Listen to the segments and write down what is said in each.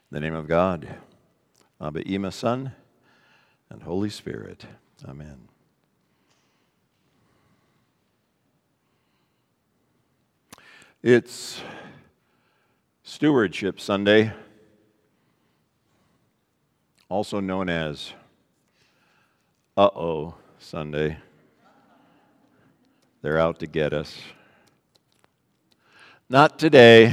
In the name of God, Abba, Ima, Son, and Holy Spirit. Amen. It's Stewardship Sunday, also known as Uh-oh Sunday. They're out to get us. Not today.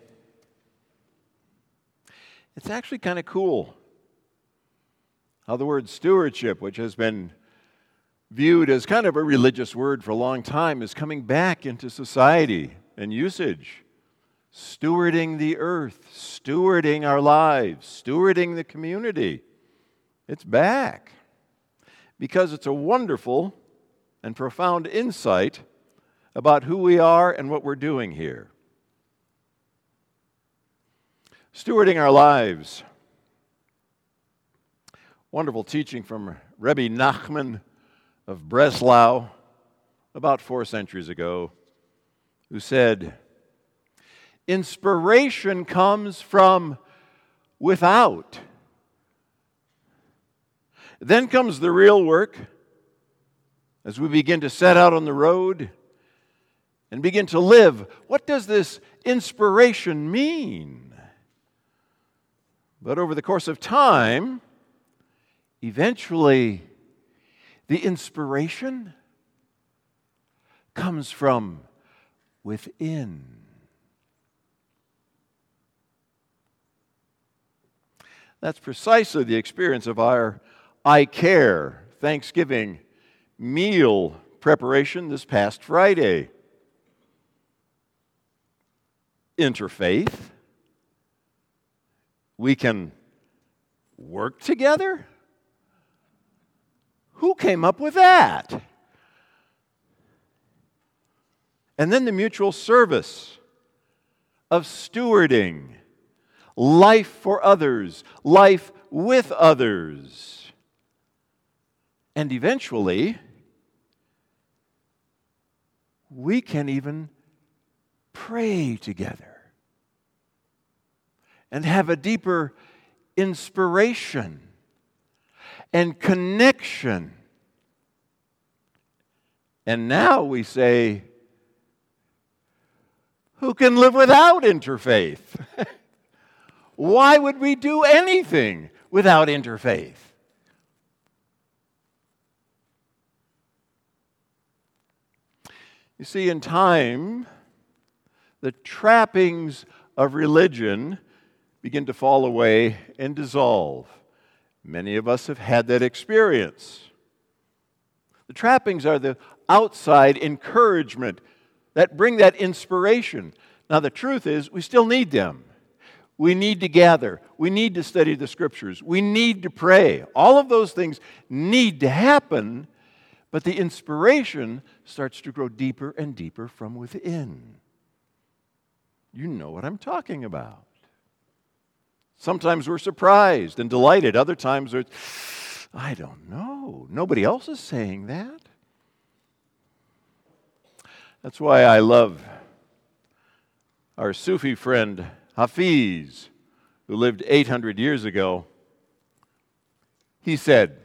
It's actually kind of cool how the word stewardship, which has been viewed as kind of a religious word for a long time, is coming back into society and usage. Stewarding the earth, stewarding our lives, stewarding the community. It's back because it's a wonderful and profound insight about who we are and what we're doing here. Stewarding our lives. Wonderful teaching from Rebbe Nachman of Breslau about 4 centuries ago, who said, inspiration comes from without. Then comes the real work as we begin to set out on the road and begin to live. What does this inspiration mean? But over the course of time, eventually, the inspiration comes from within. That's precisely the experience of our I Care Thanksgiving meal preparation this past Friday. Interfaith. We can work together? Who came up with that? And then the mutual service of stewarding life for others, life with others. And eventually, we can even pray together and have a deeper inspiration and connection. And now we say, who can live without interfaith? Why would we do anything without interfaith? You see, in time, the trappings of religion begin to fall away and dissolve. Many of us have had that experience. The trappings are the outside encouragement that bring that inspiration. Now, the truth is, we still need them. We need to gather. We need to study the Scriptures. We need to pray. All of those things need to happen, but the inspiration starts to grow deeper and deeper from within. You know what I'm talking about. Sometimes we're surprised and delighted. Other times I don't know. Nobody else is saying that. That's why I love our Sufi friend Hafiz, who lived 800 years ago. He said,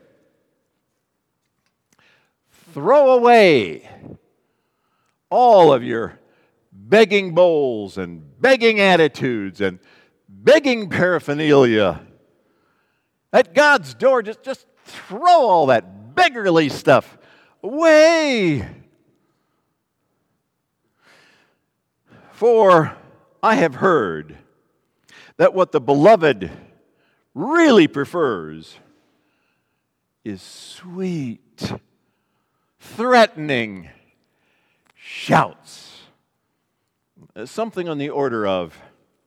throw away all of your begging bowls and begging attitudes and begging paraphernalia. At God's door, just throw all that beggarly stuff away. For I have heard that what the beloved really prefers is sweet, threatening shouts. Something on the order of,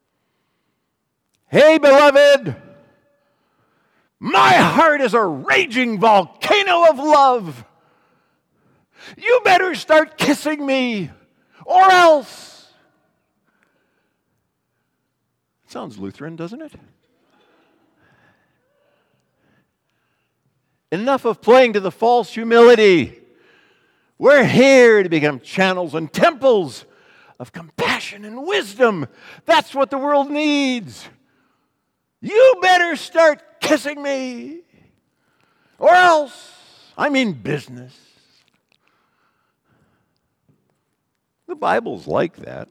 hey, beloved, my heart is a raging volcano of love. You better start kissing me, or else. Sounds Lutheran, doesn't it? Enough of playing to the false humility. We're here to become channels and temples of compassion and wisdom. That's what the world needs. You better start kissing me, or else I mean business. The Bible's like that.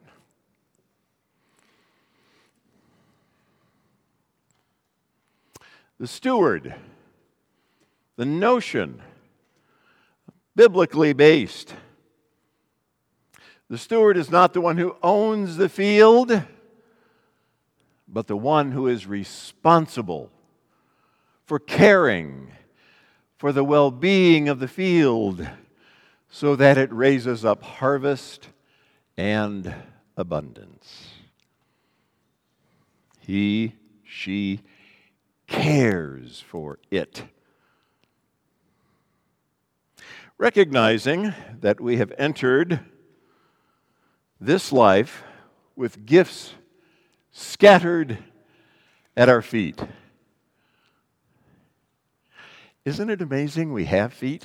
The steward, the notion, biblically based. The steward is not the one who owns the field, but the one who is responsible for caring for the well-being of the field so that it raises up harvest and abundance. He, she cares for it. Recognizing that we have entered this life with gifts scattered at our feet. Isn't it amazing we have feet?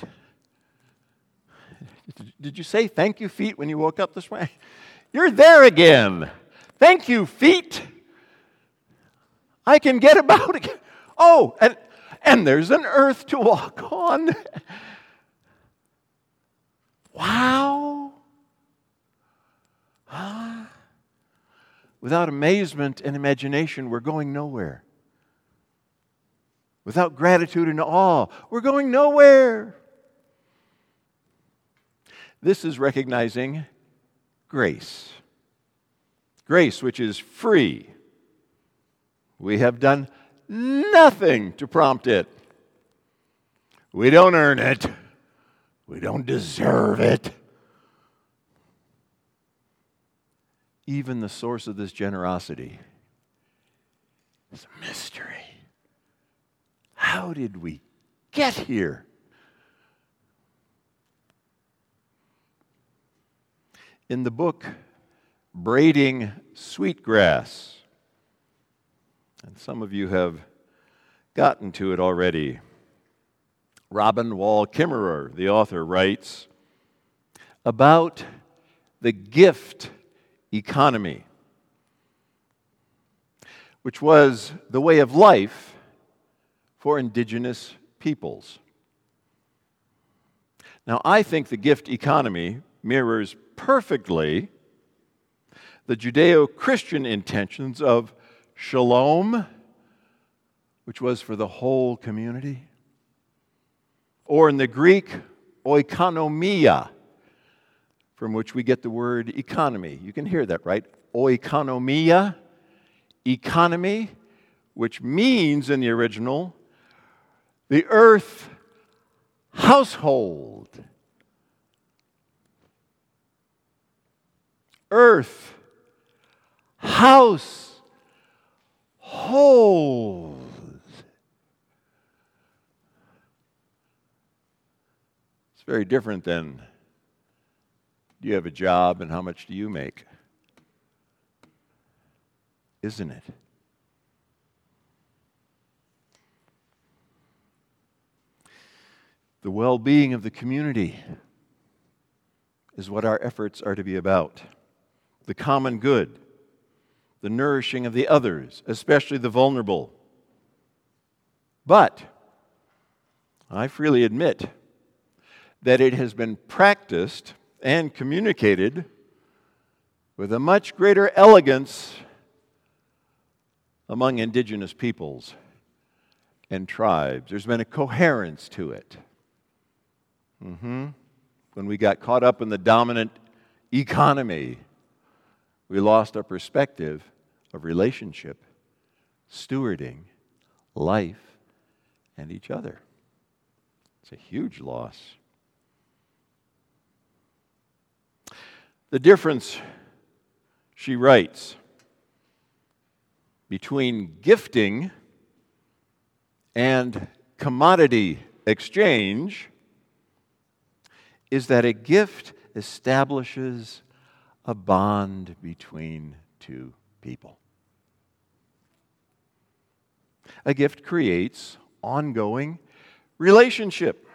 Did you say thank you, feet, when you woke up this morning? You're there again. Thank you, feet. I can get about again. Oh, and there's an earth to walk on. Wow. Without amazement and imagination, we're going nowhere. Without gratitude and awe, we're going nowhere. This is recognizing grace. Grace, which is free. We have done nothing to prompt it. We don't earn it. We don't deserve it. Even the source of this generosity is a mystery. How did we get here? In the book Braiding Sweetgrass, and some of you have gotten to it already, Robin Wall Kimmerer, the author, writes about the gift economy, which was the way of life for indigenous peoples. Now, I think the gift economy mirrors perfectly the Judeo-Christian intentions of shalom, which was for the whole community, or in the Greek, oikonomia, from which we get the word economy. You can hear that, right? Oikonomia, economy, which means in the original, the earth household. Earth household. It's very different than, do you have a job and how much do you make? Isn't it? The well-being of the community is what our efforts are to be about. The common good, the nourishing of the others, especially the vulnerable. But I freely admit that it has been practiced and communicated with a much greater elegance among indigenous peoples and tribes. There's been a coherence to it. When we got caught up in the dominant economy, we lost our perspective of relationship, stewarding, life, and each other. It's a huge loss. The difference, she writes, between gifting and commodity exchange is that a gift establishes a bond between two people. A gift creates ongoing relationship.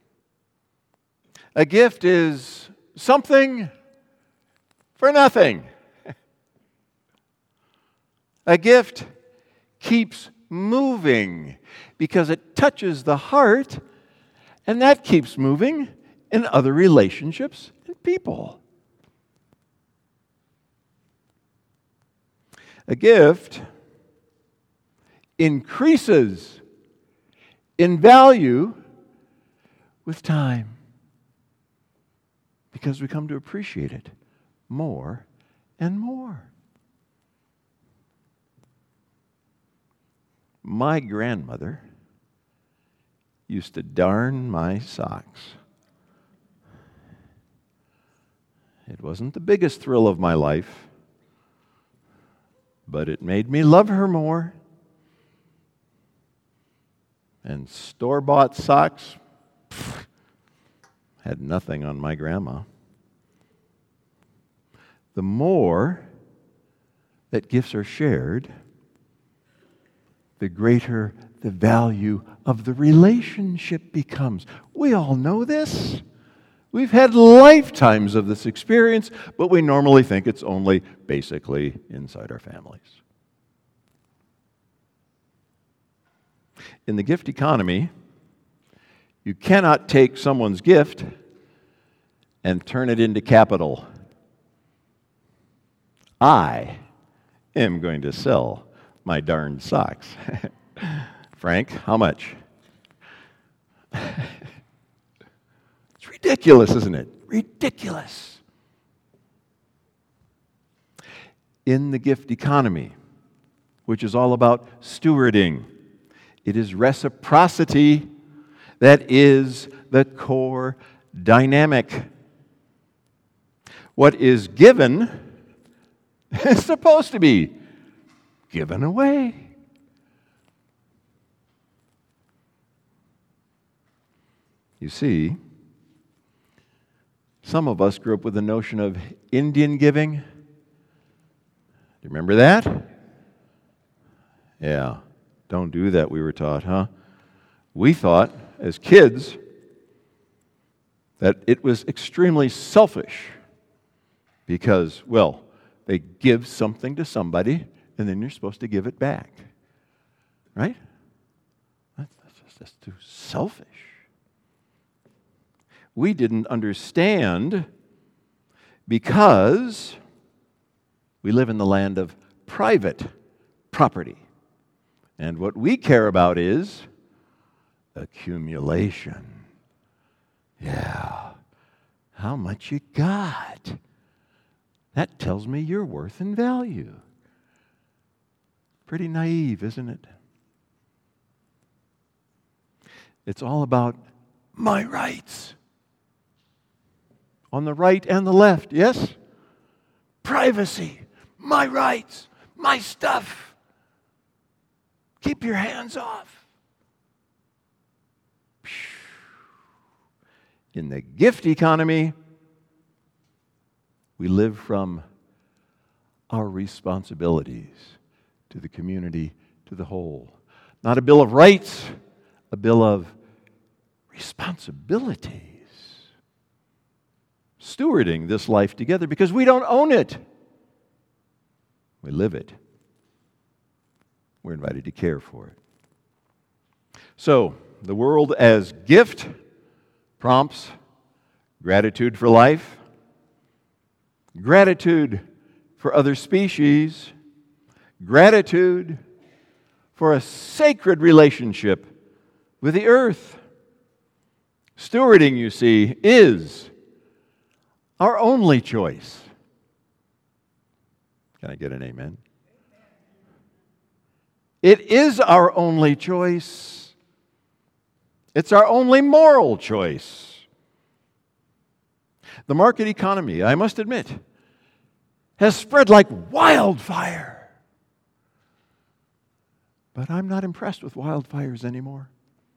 A gift is something for nothing. A gift keeps moving because it touches the heart, and that keeps moving in other relationships and people. A gift increases in value with time because we come to appreciate it more and more. My grandmother used to darn my socks. It wasn't the biggest thrill of my life, but it made me love her more. And store-bought socks had nothing on my grandma. The more that gifts are shared, the greater the value of the relationship becomes. We all know this. We've had lifetimes of this experience, but we normally think it's only basically inside our families. In the gift economy, you cannot take someone's gift and turn it into capital. I am going to sell my darned socks. Frank, how much? It's ridiculous, isn't it? Ridiculous. In the gift economy, which is all about stewarding, it is reciprocity that is the core dynamic. What is given is supposed to be given away. You see, some of us grew up with the notion of Indian giving. Do you remember that? Yeah. Don't do that, we were taught, huh? We thought, as kids, that it was extremely selfish because, well, they give something to somebody and then you're supposed to give it back. Right? That's just too selfish. We didn't understand because we live in the land of private property. And what we care about is accumulation. Yeah. How much you got? That tells me your worth and value. Pretty naive, isn't it? It's all about my rights. On the right and the left, yes? Privacy, my rights, my stuff. Keep your hands off. In the gift economy, we live from our responsibilities to the community, to the whole. Not a bill of rights, a bill of responsibilities. Stewarding this life together because we don't own it. We live it. We're invited to care for it. So, the world as gift prompts gratitude for life, gratitude for other species, gratitude for a sacred relationship with the earth. Stewarding, you see, is our only choice. Can I get an amen? It is our only choice. It's our only moral choice. The market economy, I must admit, has spread like wildfire. But I'm not impressed with wildfires anymore.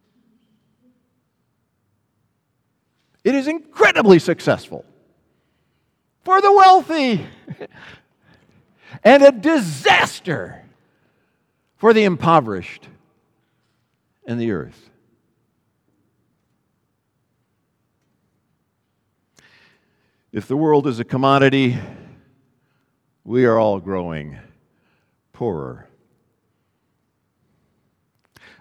It is incredibly successful for the wealthy and a disaster for the impoverished and the earth. If the world is a commodity, we are all growing poorer.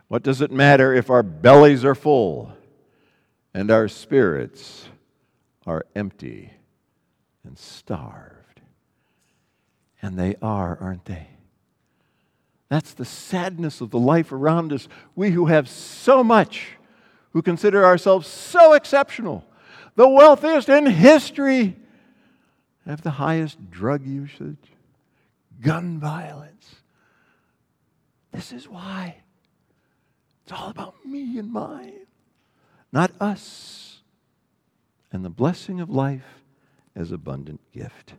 What does it matter if our bellies are full and our spirits are empty and starved? And they are, aren't they? That's the sadness of the life around us. We who have so much, who consider ourselves so exceptional, the wealthiest in history, have the highest drug usage, gun violence. This is why. It's all about me and mine, not us, and the blessing of life as abundant gift.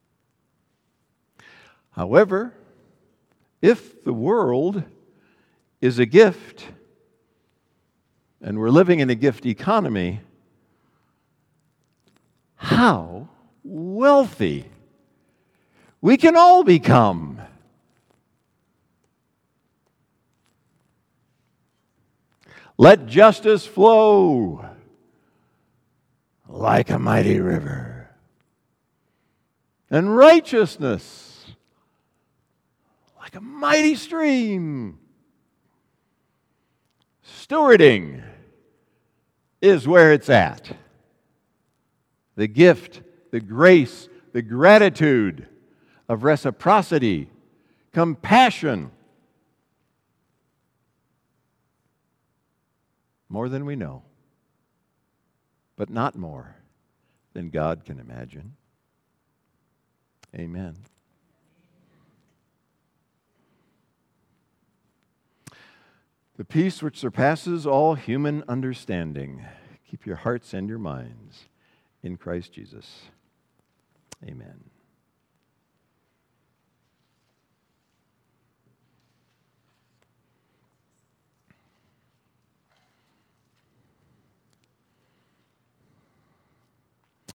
However, if the world is a gift, and we're living in a gift economy, how wealthy we can all become. Let justice flow like a mighty river, and righteousness like a mighty stream. Stewarding is where it's at. The gift, the grace, the gratitude of reciprocity, compassion. More than we know, but not more than God can imagine. Amen. The peace which surpasses all human understanding, keep your hearts and your minds in Christ Jesus. Amen.